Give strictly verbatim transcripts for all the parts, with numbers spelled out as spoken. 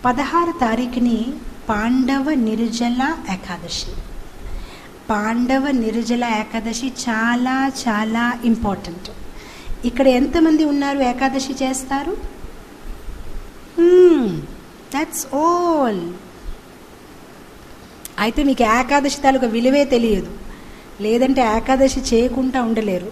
పదహారు తారీఖుని పాండవ నిర్జల ఏకాదశి. పాండవ నిర్జల ఏకాదశి చాలా చాలా ఇంపార్టెంట్. ఇక్కడ ఎంతమంది ఉన్నారు ఏకాదశి చేస్తారు? That's all. అయితే మీకు ఏకాదశి తాలూకా విలువే తెలియదు, లేదంటే ఏకాదశి చేయకుండా ఉండలేరు.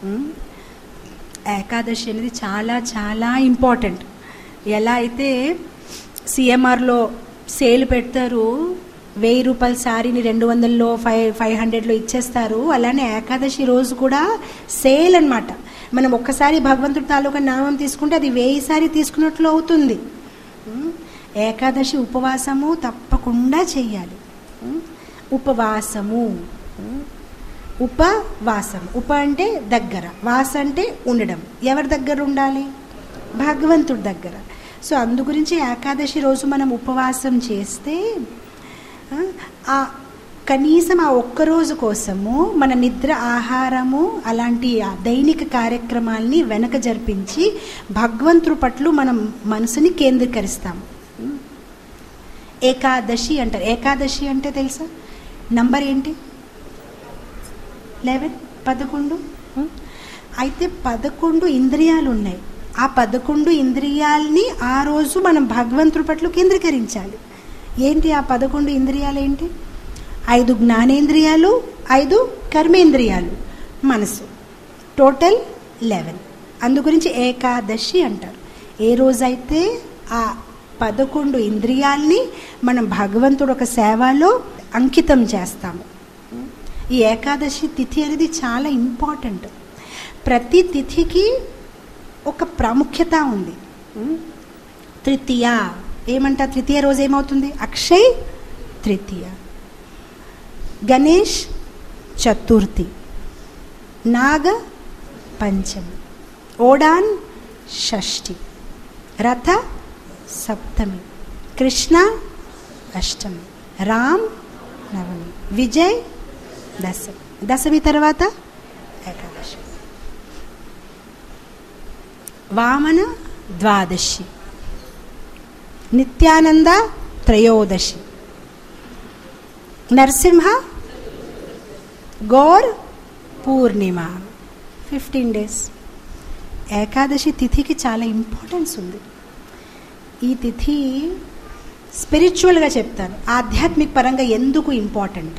ఏకాదశి అనేది చాలా చాలా ఇంపార్టెంట్. ఎలా అయితే సిఎంఆర్లో సేల్ పెడతారు, వెయ్యి రూపాయల శారీని రెండు వందల్లో ఫైవ్ ఫైవ్ హండ్రెడ్లో ఇచ్చేస్తారు, అలానే ఏకాదశి రోజు కూడా సేల్ అన్నమాట. మనం ఒక్కసారి భగవంతుడి తాలూకా నామం తీసుకుంటే అది వెయ్యి సారి తీసుకున్నట్లు అవుతుంది. ఏకాదశి ఉపవాసము తప్పకుండా చెయ్యాలి. ఉపవాసము, ఉపవాసం, ఉప అంటే దగ్గర, వాస అంటే ఉండడం. ఎవరి దగ్గర ఉండాలి? భగవంతుడి దగ్గర. సో అందు గురించి ఏకాదశి రోజు మనం ఉపవాసం చేస్తే ఆ కనీసం ఆ ఒక్కరోజు కోసము మన నిద్ర, ఆహారము అలాంటి దైనిక కార్యక్రమాల్ని వెనక జరిపించి భగవంతుడి పట్ల మనం మనసుని కేంద్రీకరిస్తాము. ఏకాదశి అంటారు. ఏకాదశి అంటే తెలుసా? నంబర్ ఏంటి? లెవెన్, పదకొండు. అయితే పదకొండు ఇంద్రియాలు ఉన్నాయి. ఆ పదకొండు ఇంద్రియాలని ఆ రోజు మనం భగవంతుడి పట్ల కేంద్రీకరించాలి. ఏంటి ఆ పదకొండు ఇంద్రియాలు? ఏంటి? ఐదు జ్ఞానేంద్రియాలు, ఐదు కర్మేంద్రియాలు, మనసు, టోటల్ లెవెన్. అందుగురించి ఏకాదశి అంటారు. ఏ రోజైతే ఆ పదకొండు ఇంద్రియాల్ని మనం భగవంతుడు ఒక సేవలో అంకితం చేస్తాము. ఈ ఏకాదశి తిథి అనేది చాలా ఇంపార్టెంట్. ప్రతి తిథికి ఒక ప్రాముఖ్యత ఉంది. తృతీయ ఏమంట? తృతీయ రోజు ఏమవుతుంది? అక్షయ్ తృతీయ. గణేష్ చతుర్థి, నాగ పంచమి, ఓడాన్ షష్ఠి, రథ సప్తమి, కృష్ణ అష్టమి, రామ్ నవమి, విజయ్ దశమి. దశమి తర్వాత ఏకాదశి. వామన ద్వాదశి, నిత్యానంద త్రయోదశి, నరసింహ గౌర్ పూర్ణిమ. Fifteen days. ఏకాదశి తిథికి చాలా ఇంపార్టెన్స్ ఉంది. ఈ తిథి స్పిరిచువల్గా చెప్తాను, ఆధ్యాత్మిక పరంగా ఎందుకు ఇంపార్టెంట్.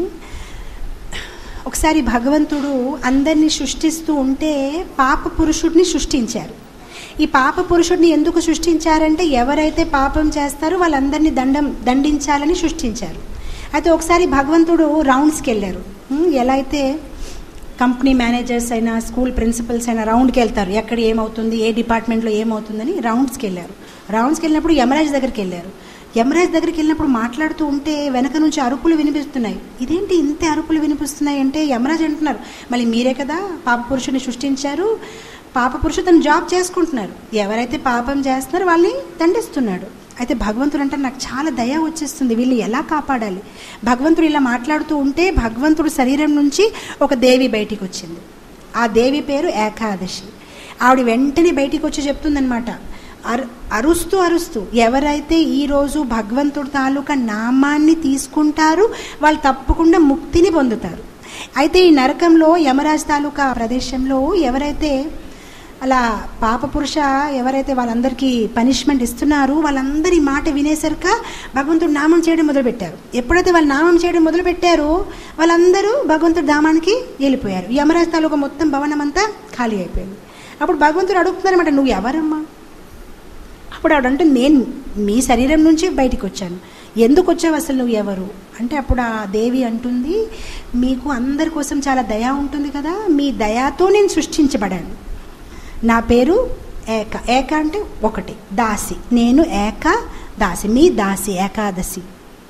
ఒకసారి భగవంతుడు అందరినీ సృష్టిస్తూ ఉంటే పాప పురుషుడిని సృష్టించారు. ఈ పాప పురుషుడిని ఎందుకు సృష్టించారంటే ఎవరైతే పాపం చేస్తారో వాళ్ళందరినీ దండం దండించాలని సృష్టించారు. అయితే ఒకసారి భగవంతుడు రౌండ్స్కి వెళ్ళారు. ఎలా అయితే కంపెనీ మేనేజర్స్ అయినా స్కూల్ ప్రిన్సిపల్స్ అయినా రౌండ్కి వెళ్తారు, ఎక్కడ ఏమవుతుంది, ఏ డిపార్ట్మెంట్లో ఏమవుతుందని రౌండ్స్కి వెళ్ళారు. రౌండ్స్కి వెళ్ళినప్పుడు యమరాజ్ దగ్గరికి వెళ్ళారు. యమరాజ్ దగ్గరికి వెళ్ళినప్పుడు మాట్లాడుతూ ఉంటే వెనక నుంచి అరుపులు వినిపిస్తున్నాయి. ఇదేంటి ఇంత అరుపులు వినిపిస్తున్నాయి అంటే యమరాజ్ అంటున్నారు, మళ్ళీ మీరే కదా పాప పురుషుని సృష్టించారు, పాప పురుషుడు తను జాబ్ చేసుకుంటున్నారు, ఎవరైతే పాపం చేస్తున్నారో వాళ్ళని దండిస్తున్నాడు. అయితే భగవంతుడు అంటే నాకు చాలా దయ వచ్చేస్తుంది, వీళ్ళు ఎలా కాపాడాలి. భగవంతుడు ఇలా మాట్లాడుతూ ఉంటే భగవంతుడు శరీరం నుంచి ఒక దేవి బయటికి వచ్చింది. ఆ దేవి పేరు ఏకాదశి. ఆవిడ వెంటనే బయటికి వచ్చి చెప్తుందనమాట, అరు అరుస్తూ అరుస్తూ ఎవరైతే ఈరోజు భగవంతుడు తాలూకా నామాన్ని తీసుకుంటారో వాళ్ళు తప్పకుండా ముక్తిని పొందుతారు. అయితే ఈ నరకంలో యమరాజ్ తాలూకా ప్రదేశంలో ఎవరైతే అలా పాప పురుష ఎవరైతే వాళ్ళందరికీ పనిష్మెంట్ ఇస్తున్నారో వాళ్ళందరి మాట వినేసరిక భగవంతుడు నామం చేయడం మొదలుపెట్టారు. ఎప్పుడైతే వాళ్ళు నామం చేయడం మొదలుపెట్టారో వాళ్ళందరూ భగవంతుడి ధామానికి వెళ్ళిపోయారు. యమరాజ్ తాలూకా మొత్తం భవనం అంతా ఖాళీ అయిపోయింది. అప్పుడు భగవంతుడు అడుగుతున్నారన్నమాట, నువ్వు ఎవరమ్మా? అప్పుడు ఆవిడంటే నేను మీ శరీరం నుంచి బయటికి వచ్చాను, ఎందుకు వచ్చావు, అసలు నువ్వు ఎవరు అంటే అప్పుడు ఆ దేవి అంటుంది, మీకు అందరి కోసం చాలా దయ ఉంటుంది కదా, మీ దయాతో నేను సృష్టించబడాను, నా పేరు ఏక. ఏక అంటే ఒకటి, దాసి, నేను ఏక దాసి, మీ దాసి ఏకాదశి.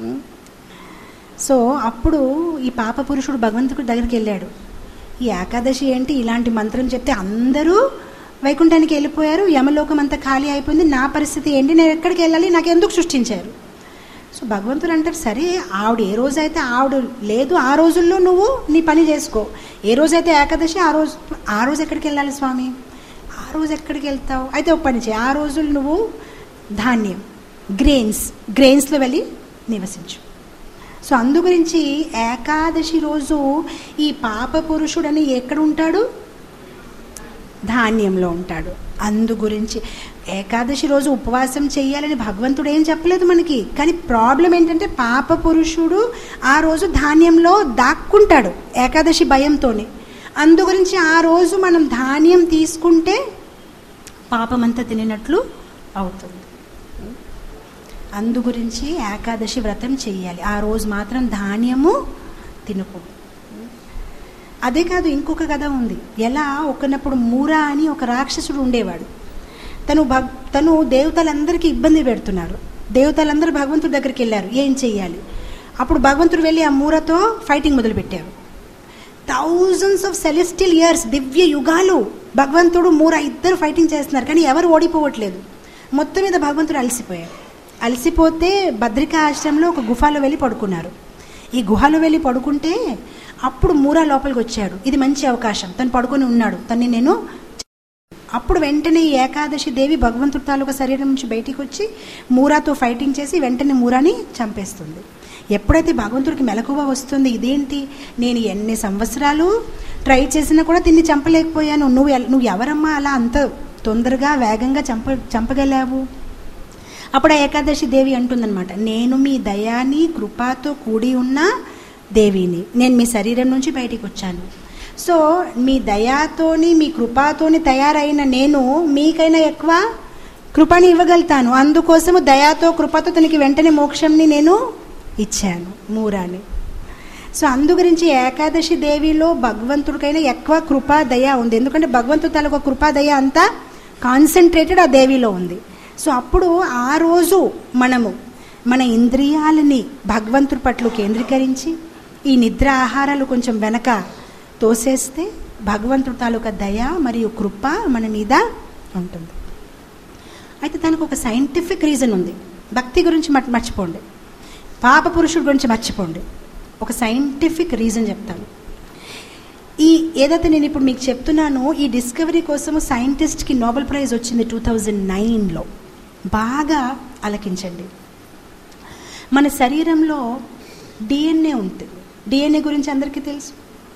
సో అప్పుడు ఈ పాప పురుషుడు భగవంతుడి దగ్గరికి వెళ్ళాడు. ఈ ఏకాదశి ఏంటి, ఇలాంటి మంత్రం చెప్తే అందరూ వైకుంఠానికి వెళ్ళిపోయారు, యమలోకం అంతా ఖాళీ అయిపోయింది, నా పరిస్థితి ఏంటి, నేను ఎక్కడికి వెళ్ళాలి, నాకు ఎందుకు సృష్టించారు. సో భగవంతుడు అంటారు, సరే ఆవిడ ఏ రోజైతే ఆవిడ లేదు ఆ రోజుల్లో నువ్వు నీ పని చేసుకో, ఏ రోజైతే ఏకాదశి ఆ రోజు ఆ రోజు ఎక్కడికి వెళ్ళాలి స్వామి, ఆ రోజు ఎక్కడికి వెళ్తావు, అయితే ఒక పని చేయి, ఆ రోజులు నువ్వు ధాన్యం గ్రెయిన్స్ గ్రెయిన్స్లో వెళ్ళి నివసించు. సో అందు గురించి ఏకాదశి రోజు ఈ పాప పురుషుడని ఎక్కడ ఉంటాడు? ధాన్యంలో ఉంటాడు. అందు గురించి ఏకాదశి రోజు ఉపవాసం చేయాలని భగవంతుడు ఏం చెప్పలేదు మనకి. కానీ ప్రాబ్లం ఏంటంటే పాప పురుషుడు ఆ రోజు ధాన్యంలో దాక్కుంటాడు ఏకాదశి భయంతోనే. అందు గురించి ఆ రోజు మనం ధాన్యం తీసుకుంటే పాపమంతా తినట్లు అవుతుంది. అందు గురించి ఏకాదశి వ్రతం చెయ్యాలి. ఆ రోజు మాత్రం ధాన్యము తినకూడదు. అదే కాదు, ఇంకొక కథ ఉంది. ఎలా ఒకనప్పుడు మూరా అని ఒక రాక్షసుడు ఉండేవాడు. తను భగ్ తను దేవతలందరికీ ఇబ్బంది పెడుతున్నారు. దేవతలందరూ భగవంతుడి దగ్గరికి వెళ్ళారు, ఏం చెయ్యాలి? అప్పుడు భగవంతుడు వెళ్ళి ఆ మూరతో ఫైటింగ్ మొదలుపెట్టారు. థౌజండ్స్ ఆఫ్ సెలెస్టియల్ ఇయర్స్, దివ్య యుగాలు భగవంతుడు మూర ఇద్దరు ఫైటింగ్ చేస్తున్నారు, కానీ ఎవరు ఓడిపోవట్లేదు. మొత్తం మీద భగవంతుడు అలసిపోయారు. అలసిపోతే బద్రికా ఆశ్రమంలో ఒక గుహలో వెళ్ళి పడుకున్నారు. ఈ గుహలో వెళ్ళి పడుకుంటే అప్పుడు మూరా లోపలికి వచ్చాడు. ఇది మంచి అవకాశం, తను పడుకొని ఉన్నాడు, తన్ని నేను. అప్పుడు వెంటనే ఈ ఏకాదశి దేవి భగవంతుడి తాలూకా శరీరం నుంచి బయటికి వచ్చి మూరాతో ఫైటింగ్ చేసి వెంటనే మూరాని చంపేస్తుంది. ఎప్పుడైతే భగవంతుడికి మెలకువ వస్తుంది, ఇదేంటి నేను ఎన్ని సంవత్సరాలు ట్రై చేసినా కూడా దీన్ని చంపలేకపోయాను, నువ్వు నువ్వు ఎవరమ్మా అలా అంత తొందరగా వేగంగా చంప చంపగలావు? అప్పుడు ఆ ఏకాదశి దేవి అంటుందన్నమాట, నేను మీ దయాని కృపతో కూడి ఉన్న దేవిని, నేను మీ శరీరం నుంచి బయటికి వచ్చాను. సో మీ దయాతోని మీ కృపతోని తయారైన నేను మీకైనా ఎక్కువ కృపని ఇవ్వగలుగుతాను. అందుకోసము దయాతో కృపతో తనకి వెంటనే మోక్షంని నేను ఇచ్చాను, మూరాని. సో అందు గురించి ఏకాదశి దేవిలో భగవంతుడికైనా ఎక్కువ కృపా దయ ఉంది. ఎందుకంటే భగవంతుడి తాలూకా కృపా దయ అంతా కాన్సన్ట్రేటెడ్ ఆ దేవిలో ఉంది. సో అప్పుడు ఆ రోజు మనము మన ఇంద్రియాలని భగవంతుడి పట్ల కేంద్రీకరించి ఈ నిద్ర ఆహారాలు కొంచెం వెనక తోసేస్తే భగవంతుడి తాలూకా దయ మరియు కృప మన మీద ఉంటుంది. అయితే దానికి ఒక సైంటిఫిక్ రీజన్ ఉంది. భక్తి గురించి మర్చిపోండి, పాప పురుషుడి గురించి మర్చిపోండి. ఒక సైంటిఫిక్ రీజన్ చెప్తాను. ఈ ఏదైతే నేను ఇప్పుడు మీకు చెప్తున్నానో ఈ డిస్కవరీ కోసము సైంటిస్ట్కి నోబెల్ ప్రైజ్ వచ్చింది టూ థౌజండ్ నైన్లో. బాగా ఆలకించండి. మన శరీరంలో డిఎన్ఏ ఉంటుంది. డిఎన్ఏ గురించి అందరికీ తెలుసు.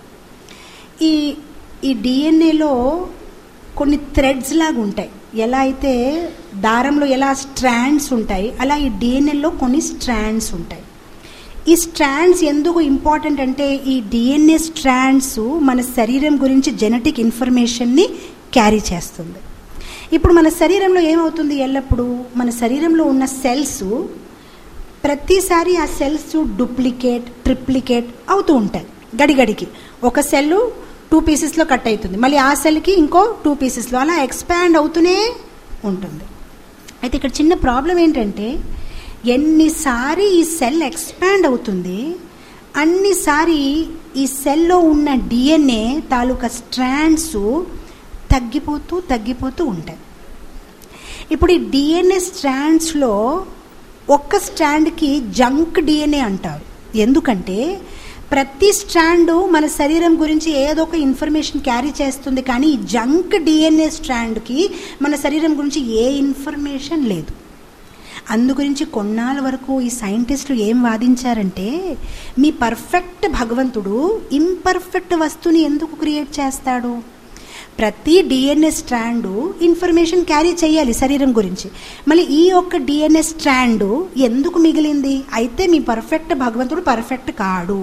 ఈ ఈ డిఎన్ఏలో కొన్ని థ్రెడ్స్ లాగా ఉంటాయి. ఎలా అయితే దారంలో ఎలా స్ట్రాండ్స్ ఉంటాయి, అలా ఈ డిఎన్ఏలో కొన్ని స్ట్రాండ్స్ ఉంటాయి. ఈ స్ట్రాండ్స్ ఎందుకు ఇంపార్టెంట్ అంటే ఈ డిఎన్ఏ స్ట్రాండ్స్ మన శరీరం గురించి జెనెటిక్ ఇన్ఫర్మేషన్ని క్యారీ చేస్తుంది. ఇప్పుడు మన శరీరంలో ఏమవుతుంది, ఎల్లప్పుడూ మన శరీరంలో ఉన్న సెల్స్ ప్రతిసారి ఆ సెల్స్ డూప్లికేట్ ట్రిప్లికేట్ అవుతూ ఉంటాయి. గడిగడికి ఒక సెల్ టూ పీసెస్లో కట్ అవుతుంది, మళ్ళీ ఆ సెల్కి ఇంకో టూ పీసెస్లో అలా ఎక్స్పాండ్ అవుతూనే ఉంటుంది. అయితే ఇక్కడ చిన్న ప్రాబ్లం ఏంటంటే ఎన్నిసారి ఈ సెల్ ఎక్స్పాండ్ అవుతుంది అన్నిసారి ఈ సెల్లో ఉన్న డిఎన్ఏ తాలూకా స్ట్రాండ్స్ తగ్గిపోతూ తగ్గిపోతూ ఉంటాయి. ఇప్పుడు ఈ డిఎన్ఏ స్ట్రాండ్స్లో ఒక్క స్ట్రాండ్కి జంక్ డిఎన్ఏ అంటారు. ఎందుకంటే ప్రతి స్ట్రాండ్ మన శరీరం గురించి ఏదో ఒక ఇన్ఫర్మేషన్ క్యారీ చేస్తుంది, కానీ ఈ జంక్ డిఎన్ఏ స్ట్రాండ్కి మన శరీరం గురించి ఏ ఇన్ఫర్మేషన్ లేదు. అందు గురించి కొన్నాళ్ళ వరకు ఈ సైంటిస్టులు ఏం వాదించారంటే మీ పర్ఫెక్ట్ భగవంతుడు ఇంపర్ఫెక్ట్ వస్తువుని ఎందుకు క్రియేట్ చేస్తాడు? ప్రతి డిఎన్ఏ స్ట్రాండ్ ఇన్ఫర్మేషన్ క్యారీ చేయాలి శరీరం గురించి, మళ్ళీ ఈ ఒక్క డిఎన్ఏ స్ట్రాండ్ ఎందుకు మిగిలింది? అయితే మీ పర్ఫెక్ట్ భగవంతుడు పర్ఫెక్ట్ కాడు.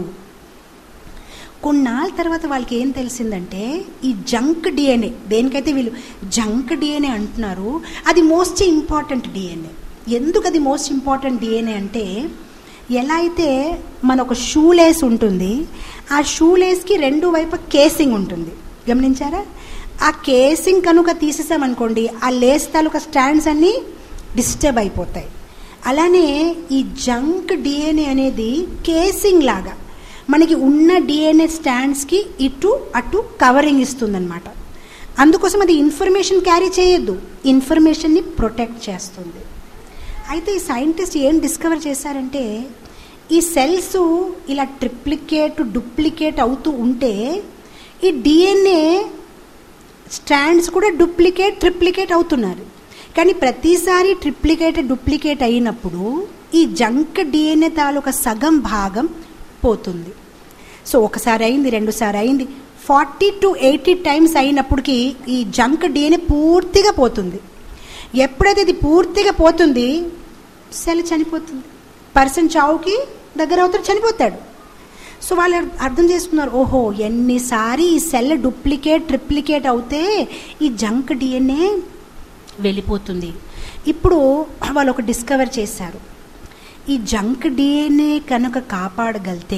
కొన్నాళ్ళ తర్వాత వాళ్ళకి ఏం తెలిసిందంటే ఈ జంక్ డిఎన్ఏ, దేనికైతే వీళ్ళు జంక్ డిఎన్ఏ అంటున్నారు, అది మోస్ట్ ఇంపార్టెంట్ డిఎన్ఏ. ఎందుకు అది మోస్ట్ ఇంపార్టెంట్ డిఎన్ఏ అంటే ఎలా అయితే మన ఒక షూ లేస్ ఉంటుంది, ఆ షూ లేస్కి రెండు వైపు కేసింగ్ ఉంటుంది, గమనించారా? ఆ కేసింగ్ కనుక తీసేసామనుకోండి ఆ లేస్ తాలూకా స్టాండ్స్ అన్నీ డిస్టర్బ్ అయిపోతాయి. అలానే ఈ జంక్ డిఎన్ఏ అనేది కేసింగ్ లాగా మనకి ఉన్న డిఎన్ఏ స్టాండ్స్కి ఇటు అటు కవరింగ్ ఇస్తుందన్నమాట. అందుకోసం అది ఇన్ఫర్మేషన్ క్యారీ చేయొద్దు, ఇన్ఫర్మేషన్ని ప్రొటెక్ట్ చేస్తుంది. అయితే ఈ సైంటిస్ట్ ఏం డిస్కవర్ చేశారంటే ఈ సెల్స్ ఇలా ట్రిప్లికేట్ డూప్లికేట్ అవుతూ ఉంటే ఈ డిఎన్ఏ స్ట్రాండ్స్ కూడా డూప్లికేట్ ట్రిప్లికేట్ అవుతున్నారు. కానీ ప్రతిసారి ట్రిప్లికేట్ డూప్లికేట్ అయినప్పుడు ఈ జంక్ డిఎన్ఏ తాలూకా సగం భాగం పోతుంది. సో ఒకసారి అయింది, రెండుసారి అయింది, ఫార్టీ టు ఎయిటీ టైమ్స్ అయినప్పటికీ ఈ జంక్ డిఎన్ఏ పూర్తిగా పోతుంది. ఎప్పుడైతే ఇది పూర్తిగా పోతుంది, సెల్ చనిపోతుంది. పర్సన్ చావుకి దగ్గర అవుతాడు, చనిపోతాడు. సో వాళ్ళు అర్థం చేసుకున్నారు, ఓహో ఎన్నిసారి ఈ సెల్ డూప్లికేట్ ట్రిప్లికేట్ అవుతే ఈ జంక్ డిఎన్ఏ వెళ్ళిపోతుంది. ఇప్పుడు వాళ్ళు ఒక డిస్కవర్ చేశారు, ఈ జంక్ డిఎన్ఏ కనుక కాపాడగలితే,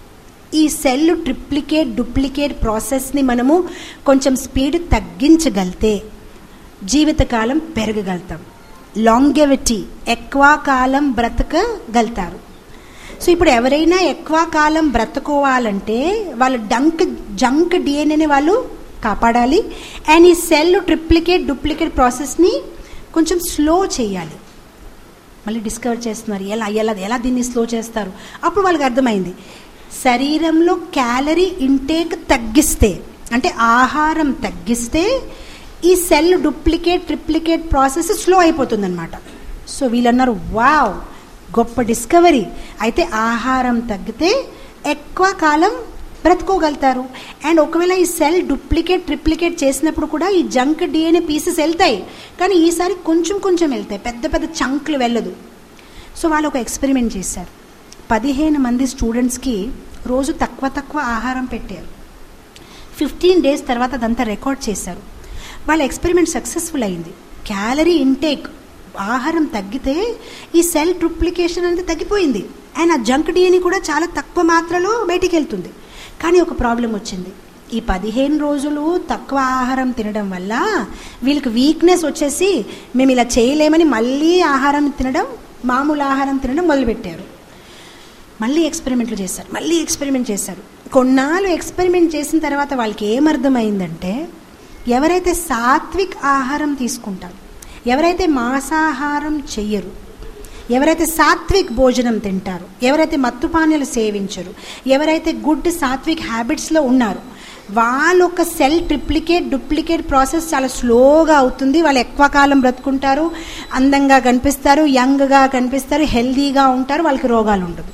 ఈ సెల్ ట్రిప్లికేట్ డూప్లికేట్ ప్రాసెస్ని మనము కొంచెం స్పీడ్ తగ్గించగలితే జీవితకాలం పెరగగలుగుతాం. లాంగెవిటీ, ఎక్కువ కాలం బ్రతకగలుగుతారు. సో ఇప్పుడు ఎవరైనా ఎక్కువ కాలం బ్రతుకోవాలంటే వాళ్ళ డంక్ జంక్ డిఎన్ఏని వాళ్ళు కాపాడాలి. అండ్ ఈ సెల్ ట్రిప్లికేట్ డూప్లికేట్ ప్రాసెస్ని కొంచెం స్లో చేయాలి. మళ్ళీ డిస్కవర్ చేస్తున్నారు ఎలా ఎలా ఎలా దీన్ని స్లో చేస్తారు. అప్పుడు వాళ్ళకి అర్థమైంది, శరీరంలో క్యాలరీ ఇంటేక్ తగ్గిస్తే, అంటే ఆహారం తగ్గిస్తే ఈ cell duplicate triplicate process slow అయిపోతుంది అనమాట. సో వీళ్ళన్నారు, వావ్ గొప్ప డిస్కవరీ, అయితే ఆహారం తగ్గితే ఎక్కువ కాలం బ్రతుకోగలుగుతారు. అండ్ ఒకవేళ ఈ సెల్ డూప్లికేట్ ట్రిప్లికేట్ చేసినప్పుడు కూడా ఈ జంక్ డిఎన్ఏ పీసెస్ వెళ్తాయి, కానీ ఈసారి కొంచెం కొంచెం వెళ్తాయి, పెద్ద పెద్ద చంక్లు వెళ్ళదు. సో వాళ్ళు ఒక ఎక్స్పెరిమెంట్ చేశారు. పదిహేను మంది స్టూడెంట్స్కి రోజు తక్కువ తక్కువ ఆహారం పెట్టారు. ఫిఫ్టీన్ డేస్ తర్వాత అదంతా రికార్డ్ చేశారు. వాళ్ళ ఎక్స్పెరిమెంట్ సక్సెస్ఫుల్ అయింది. క్యాలరీ ఇంటేక్, ఆహారం తగ్గితే ఈ సెల్ ట్రిప్లికేషన్ అనేది తగ్గిపోయింది. అండ్ ఆ జంక్ డిఎన్ఏ కూడా చాలా తక్కువ మాత్రలో బయటికి వెళ్తుంది. కానీ ఒక ప్రాబ్లం వచ్చింది. ఈ పదిహేను రోజులు తక్కువ ఆహారం తినడం వల్ల వీళ్ళకి వీక్నెస్ వచ్చేసి మేము ఇలా చేయలేమని మళ్ళీ ఆహారం తినడం, మామూలు ఆహారం తినడం మొదలుపెట్టారు. మళ్ళీ ఎక్స్పెరిమెంట్లు చేశారు, మళ్ళీ ఎక్స్పెరిమెంట్ చేశారు. కొన్నాళ్ళు ఎక్స్పెరిమెంట్ చేసిన తర్వాత వాళ్ళకి ఏమర్థమైందంటే, ఎవరైతే సాత్విక్ ఆహారం తీసుకుంటారు, ఎవరైతే మాంసాహారం చెయ్యరు, ఎవరైతే సాత్విక్ భోజనం తింటారు, ఎవరైతే మత్తుపానీయాలు సేవించరు, ఎవరైతే గుడ్ సాత్విక్ హ్యాబిట్స్లో ఉన్నారు, వాళ్ళు ఒక సెల్ ట్రిప్లికేట్ డూప్లికేట్ ప్రాసెస్ చాలా స్లోగా అవుతుంది. వాళ్ళు ఎక్కువ కాలం బ్రతుకుంటారు, అందంగా కనిపిస్తారు, యంగ్గా కనిపిస్తారు, హెల్దీగా ఉంటారు, వాళ్ళకి రోగాలు ఉండదు.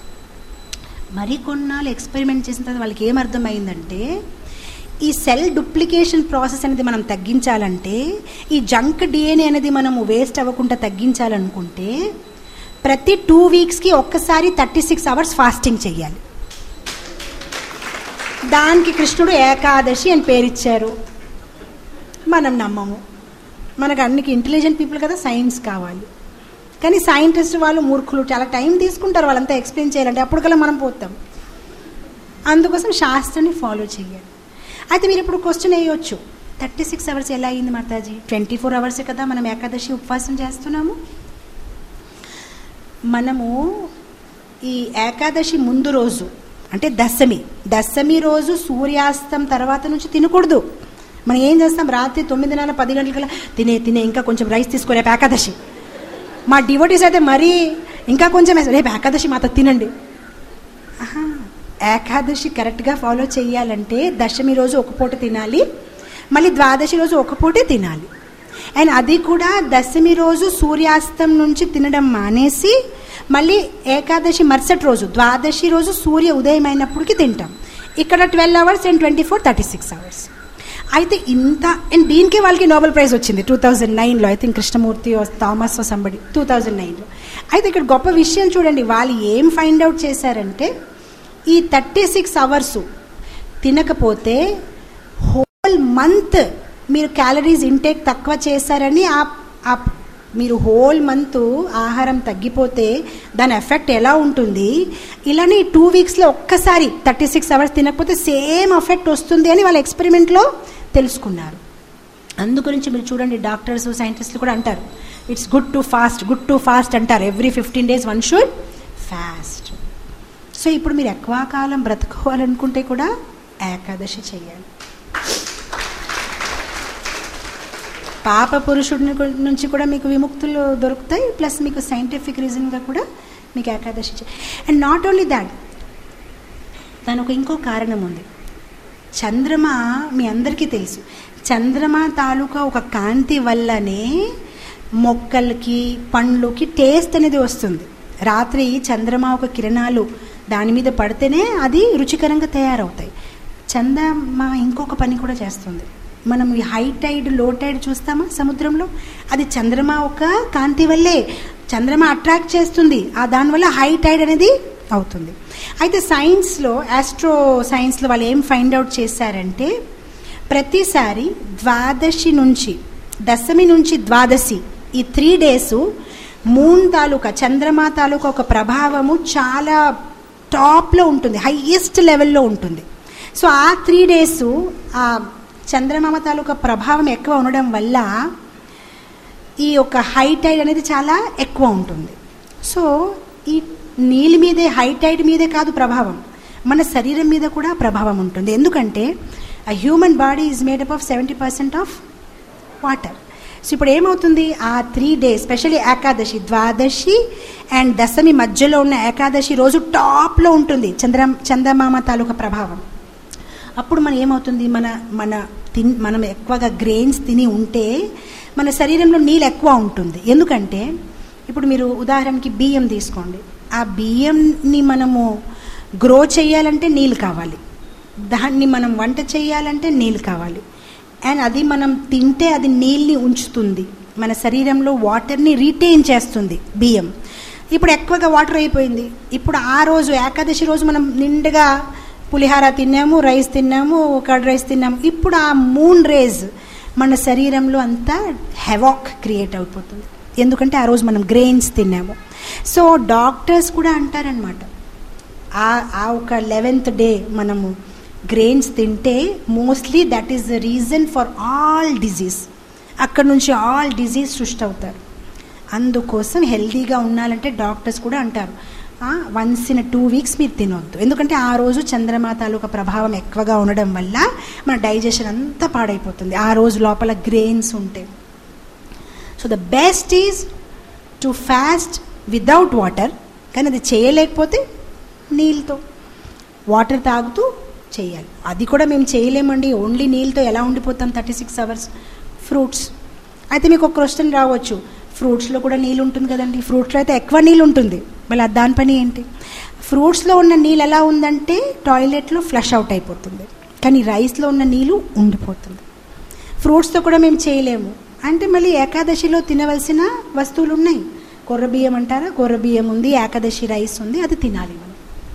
మరి కొన్నాళ్ళు ఎక్స్పెరిమెంట్ చేసిన తర్వాత వాళ్ళకి ఏమర్థమైందంటే, ఈ సెల్ డూప్లికేషన్ ప్రాసెస్ అనేది మనం తగ్గించాలంటే, ఈ జంక్ డిఎన్ఏ అనేది మనము వేస్ట్ అవ్వకుండా తగ్గించాలనుకుంటే ప్రతి టూ వీక్స్కి ఒక్కసారి థర్టీ సిక్స్ అవర్స్ ఫాస్టింగ్ చెయ్యాలి. దానికి కృష్ణుడు ఏకాదశి అని పేరిచ్చారు. మనం నమ్మము, మనకు అన్నికి ఇంటెలిజెంట్ పీపుల్ కదా, సైన్స్ కావాలి. కానీ సైంటిస్ట్ వాళ్ళు మూర్ఖులు, చాలా టైం తీసుకుంటారు వాళ్ళంతా ఎక్స్ప్లెయిన్ చేయాలంటే, అప్పటికల్లా మనం పోతాం. అందుకోసం శాస్త్రాన్ని ఫాలో చేయాలి. అయితే మీరు ఇప్పుడు క్వశ్చన్ వేయవచ్చు, థర్టీ సిక్స్ అవర్స్ ఎలా అయింది మాతాజీ? ట్వంటీ ఫోర్ అవర్సే కదా మనం ఏకాదశి ఉపవాసం చేస్తున్నాము. మనము ఈ ఏకాదశి ముందు రోజు అంటే దశమి, దశమి రోజు సూర్యాస్తం తర్వాత నుంచి తినకూడదు. మనం ఏం చేస్తాం, రాత్రి తొమ్మిదిన్నర పది గంటలకల్లా తినే తినే ఇంకా కొంచెం రైస్ తీసుకో, రేపు ఏకాదశి. మా డివోటీస్ అయితే మరీ ఇంకా కొంచెం రేపు ఏకాదశి మాత తినండి. ఏకాదశి కరెక్ట్గా ఫాలో చేయాలంటే దశమి రోజు ఒక పూట తినాలి, మళ్ళీ ద్వాదశి రోజు ఒక పూటే తినాలి. అండ్ అది కూడా దశమి రోజు సూర్యాస్తం నుంచి తినడం మానేసి మళ్ళీ ఏకాదశి మరుసటి రోజు ద్వాదశి రోజు సూర్య ఉదయం అయినప్పటికీ తింటాం. ఇక్కడ twelve hours and twenty four thirty six hours. అయితే ఇంత, అండ్ దీనికే వాళ్ళకి నోబెల్ ప్రైజ్ వచ్చింది టూ థౌజండ్ నైన్లో I think Krishnamurthy Thomas somebody two thousand నైన్లో. అయితే ఇక్కడ గొప్ప విషయం చూడండి, వాళ్ళు ఏం ఫైండ్ అవుట్ చేశారంటే, ఈ థర్టీ సిక్స్ అవర్స్ తినకపోతే హోల్ మంత్ మీరు క్యాలరీస్ ఇంటేక్ తక్కువ చేశారని, ఆ మీరు హోల్ మంత్ ఆహారం తగ్గిపోతే దాని ఎఫెక్ట్ ఎలా ఉంటుంది, ఇలానే టూ వీక్స్లో ఒక్కసారి థర్టీ సిక్స్ అవర్స్ తినకపోతే సేమ్ ఎఫెక్ట్ వస్తుంది అని వాళ్ళ ఎక్స్పెరిమెంట్లో తెలుసుకున్నారు. అందు గురించి మీరు చూడండి, డాక్టర్స్ సైంటిస్టులు కూడా అంటారు, it's good to fast, good to fast అంటారు. Every fifteen days one should fast. So ఇప్పుడు మీరు ఎక్కువ కాలం బ్రతుకోవాలనుకుంటే కూడా ఏకాదశి చేయాలి. పాప పురుషుడి నుంచి కూడా మీకు విముక్తులు దొరుకుతాయి, ప్లస్ మీకు సైంటిఫిక్ రీజన్గా కూడా మీకు ఏకాదశి చేయాలి. అండ్ నాట్ ఓన్లీ దాట్, దాని ఒక ఇంకో కారణం ఉంది. చంద్రమా మీ అందరికీ తెలుసు, చంద్రమా తాలూకా ఒక కాంతి వల్లనే మొక్కలకి పండ్లకి టేస్ట్ అనేది వస్తుంది. రాత్రి చంద్రమా ఒక కిరణాలు దాని మీద పడితేనే అది రుచికరంగా తయారవుతాయి. చందమా ఇంకొక పని కూడా చేస్తుంది. మనం ఈ హై టైడ్ లో టైడ్ చూస్తామా సముద్రంలో, అది చంద్రమా ఒక కాంతి వల్లే చంద్రమా అట్రాక్ట్ చేస్తుంది, ఆ దానివల్ల హై టైడ్ అనేది అవుతుంది. అయితే సైన్స్లో ఆస్ట్రో సైన్స్లో వాళ్ళు ఏం ఫైండ్ అవుట్ చేశారంటే ప్రతిసారి ద్వాదశి నుంచి దశమి నుంచి ద్వాదశి ఈ త్రీ డేస్ మూన్ తాలూకా చంద్రమా తాలూకా ఒక ప్రభావము చాలా టాప్లో ఉంటుంది, హైయెస్ట్ లెవెల్లో ఉంటుంది. సో ఆ త్రీ డేస్ ఆ చంద్రమామ తాలూకా ప్రభావం ఎక్కువ ఉండడం వల్ల ఈ యొక్క హై టైడ్ అనేది చాలా ఎక్కువ ఉంటుంది. సో ఈ నీళ్ళ మీదే హై టైడ్ మీదే కాదు ప్రభావం, మన శరీరం మీద కూడా ప్రభావం ఉంటుంది. ఎందుకంటే ఆ human body is made up of seventy percent of water. So ఇప్పుడు ఏమవుతుంది, ఆ three days specially Ekadashi, Dwadashi and దశమి మధ్యలో ఉన్న ఏకాదశి రోజు టాప్లో ఉంటుంది చంద్ర చందమామ తాలూకా ప్రభావం. అప్పుడు మనం ఏమవుతుంది, మన మన తిన్ మనం ఎక్కువగా గ్రెయిన్స్ తిని ఉంటే మన శరీరంలో నీళ్ళు ఎక్కువ ఉంటుంది. ఎందుకంటే ఇప్పుడు మీరు ఉదాహరణకి బియ్యం తీసుకోండి, ఆ బియ్యంని మనము గ్రో చేయాలంటే నీళ్ళు కావాలి, దాన్ని మనం వంట చేయాలంటే నీళ్ళు కావాలి, అండ్ అది మనం తింటే అది నీళ్ళని ఉంచుతుంది, మన శరీరంలో వాటర్ని రీటైన్ చేస్తుంది బియ్యం. ఇప్పుడు ఎక్కువగా వాటర్ అయిపోయింది, ఇప్పుడు ఆ రోజు ఏకాదశి రోజు మనం నిండుగా పులిహార తిన్నాము, రైస్ తిన్నాము, కర్డ్ రైస్ తిన్నాము, ఇప్పుడు ఆ మూన్ రేజ్ మన శరీరంలో అంతా హెవాక్ క్రియేట్ అయిపోతుంది, ఎందుకంటే ఆ రోజు మనం గ్రెయిన్స్ తిన్నాము. సో డాక్టర్స్ కూడా అంటారనమాట, ఆ ఆ ఒక లెవెన్త్ డే మనము గ్రెయిన్స్ తింటే mostly that is the reason for all disease, అక్కడ నుంచి ఆల్ డిజీజ్ సృష్టి అవుతారు. అందుకోసం హెల్తీగా ఉండాలంటే డాక్టర్స్ కూడా అంటారు వన్స్ ఇన్ టూ వీక్స్ మీరు తినొద్దు, ఎందుకంటే ఆ రోజు చంద్రమా తాలూకా ప్రభావం ఎక్కువగా ఉండడం వల్ల మన డైజెషన్ అంతా పాడైపోతుంది ఆ రోజు లోపల గ్రెయిన్స్ ఉంటే. So the best is to fast without water, కానీ అది చేయలేకపోతే నీళ్ళతో వాటర్ తాగుతూ చేయాలి. అది కూడా మేము చేయలేమండి, ఓన్లీ నీళ్ళతో ఎలా ఉండిపోతాం థర్టీ సిక్స్ అవర్స్. ఫ్రూట్స్ అయితే మీకు ఒక క్వశ్చన్ రావచ్చు, ఫ్రూట్స్లో కూడా నీళ్ళు ఉంటుంది కదండి, ఫ్రూట్స్లో అయితే ఎక్కువ నీళ్ళు ఉంటుంది, మళ్ళీ దాని పని ఏంటి? ఫ్రూట్స్లో ఉన్న నీళ్ళు ఎలా ఉందంటే టాయిలెట్లో ఫ్లష్ అవుట్ అయిపోతుంది, కానీ రైస్లో ఉన్న నీళ్ళు ఉండిపోతుంది. ఫ్రూట్స్తో కూడా మేము చేయలేము అంటే మళ్ళీ ఏకాదశిలో తినవలసిన వస్తువులు ఉన్నాయి, కొర్ర బియ్యం అంటారా, కొర్ర బియ్యం ఉంది, ఏకాదశి రైస్ ఉంది, అది తినాలి మనం.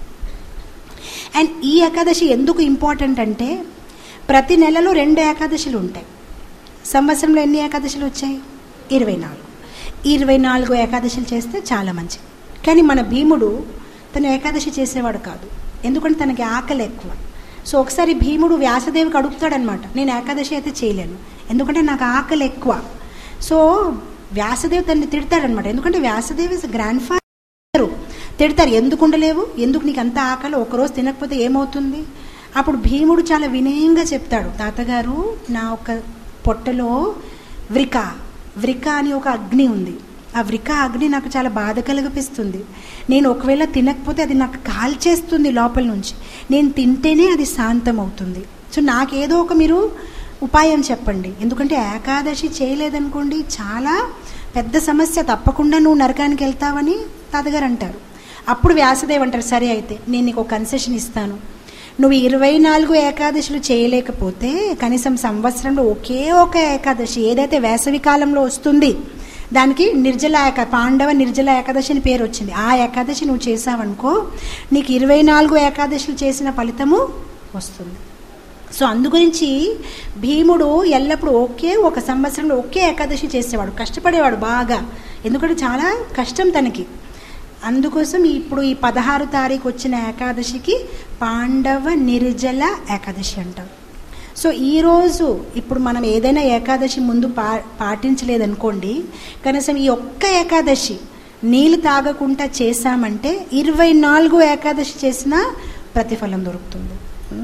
అండ్ ఈ ఏకాదశి ఎందుకు ఇంపార్టెంట్ అంటే ప్రతి నెలలో రెండు ఏకాదశులు ఉంటాయి. సంవత్సరంలో ఎన్ని ఏకాదశులు వచ్చాయి? ఇరవై నాలుగు ఇరవై నాలుగు ఏకాదశులు చేస్తే చాలా మంచిది. కానీ మన భీముడు తను ఏకాదశి చేసేవాడు కాదు, ఎందుకంటే తనకి ఆకలి ఎక్కువ. సో ఒకసారి భీముడు వ్యాసదేవికి అడుగుతాడనమాట, నేను ఏకాదశి అయితే చేయలేను ఎందుకంటే నాకు ఆకలి ఎక్కువ. సో వ్యాసదేవి తనని తిడతాడనమాట, ఎందుకంటే వ్యాసదేవి ఇస్ గ్రాండ్ ఫాదర్, తిడతారు ఎందుకు ఉండలేవు, ఎందుకు నీకు అంత ఆకలి, ఒకరోజు తినకపోతే ఏమవుతుంది. అప్పుడు భీముడు చాలా వినయంగా చెప్తాడు, తాతగారు నా ఒక పొట్టలో వ్రిక వ్రిక అని ఒక అగ్ని ఉంది, ఆ వ్రిక అగ్ని నాకు చాలా బాధ కలిగిపిస్తుంది, నేను ఒకవేళ తినకపోతే అది నాకు కాల్చేస్తుంది లోపల నుంచి, నేను తింటేనే అది శాంతం అవుతుంది. సో నాకేదో ఒక మీరు ఉపాయం చెప్పండి, ఎందుకంటే ఏకాదశి చేయలేదనుకోండి చాలా పెద్ద సమస్య, తప్పకుండా నువ్వు నరకానికి వెళ్తావని తాతగారు అంటారు. అప్పుడు వ్యాసదేవ్ అంటారు, సరే అయితే నేను నీకు ఒక కన్సెషన్ ఇస్తాను, నువ్వు ఇరవై నాలుగు ఏకాదశులు చేయలేకపోతే కనీసం సంవత్సరంలో ఒకే ఒక ఏకాదశి ఏదైతే వేసవి కాలంలో వస్తుంది దానికి నిర్జల ఏకా పాండవ నిర్జల ఏకాదశి అని పేరు వచ్చింది, ఆ ఏకాదశి నువ్వు చేసావనుకో నీకు ఇరవై నాలుగు ఏకాదశులు చేసిన ఫలితము వస్తుంది. సో అందుగురించి భీముడు ఎల్లప్పుడూ ఒకే ఒక సంవత్సరంలో ఒకే ఏకాదశి చేసేవాడు, కష్టపడేవాడు బాగా, ఎందుకంటే చాలా కష్టం తనకి. అందుకోసం ఇప్పుడు ఈ పదహారు తారీఖు వచ్చిన ఏకాదశికి పాండవ నిర్జల ఏకాదశి అంటారు. సో ఈరోజు ఇప్పుడు మనం ఏదైనా ఏకాదశి ముందు పా పాటించలేదనుకోండి, కనీసం ఈ ఒక్క ఏకాదశి నీళ్ళు తాగకుండా చేశామంటే ఇరవై నాలుగు ఏకాదశి చేసిన ప్రతిఫలం దొరుకుతుంది.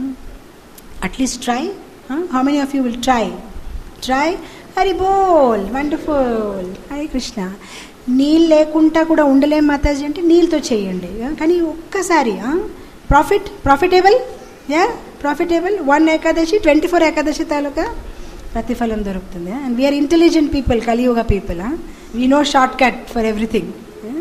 At least try. How many of you will try? Try. Hari బోల్. వండర్ఫుల్. హరే కృష్ణ. నీళ్ళు లేకుండా కూడా ఉండలేం మాతాజీ అంటే నీళ్ళతో చేయండి, కానీ ఒక్కసారి profit profitable yeah profitable one Ekadashi twenty four Ekadashi తాలూకా ప్రతిఫలం దొరుకుతుంది. And we are intelligent people, Kaliyuga people. We know shortcut for everything.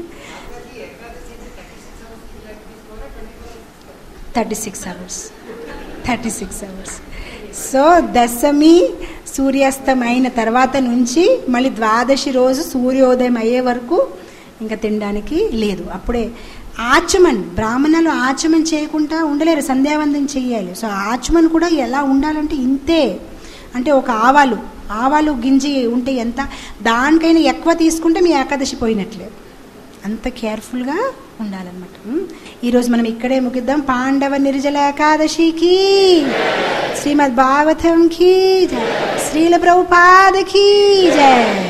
Thirty six hours thirty six hours so దశమి సూర్యాస్తం అయిన తర్వాత నుంచి మళ్ళీ ద్వాదశి రోజు సూర్యోదయం అయ్యే వరకు ఇంకా తినడానికి లేదు. అప్పుడే ఆచమన్, బ్రాహ్మణులు ఆచమన్ చేయకుండా ఉండలేరు, సంధ్యావందనం చెయ్యాలి. సో ఆచమన్ కూడా ఎలా ఉండాలంటే ఇంతే, అంటే ఒక ఆవాలు ఆవాలు గింజి ఉంటే ఎంత, దానికైనా ఎక్కువ తీసుకుంటే మీ ఏకాదశి పోయినట్లే. అంత కేర్ఫుల్గా ఉండాలన్నమాట. ఈరోజు మనం ఇక్కడే ముగిద్దాం. పాండవ నిర్జల ఏకాదశికి, శ్రీమద్ భాగవతం కీ జయ, శ్రీల ప్రభుపాద కీ జయ.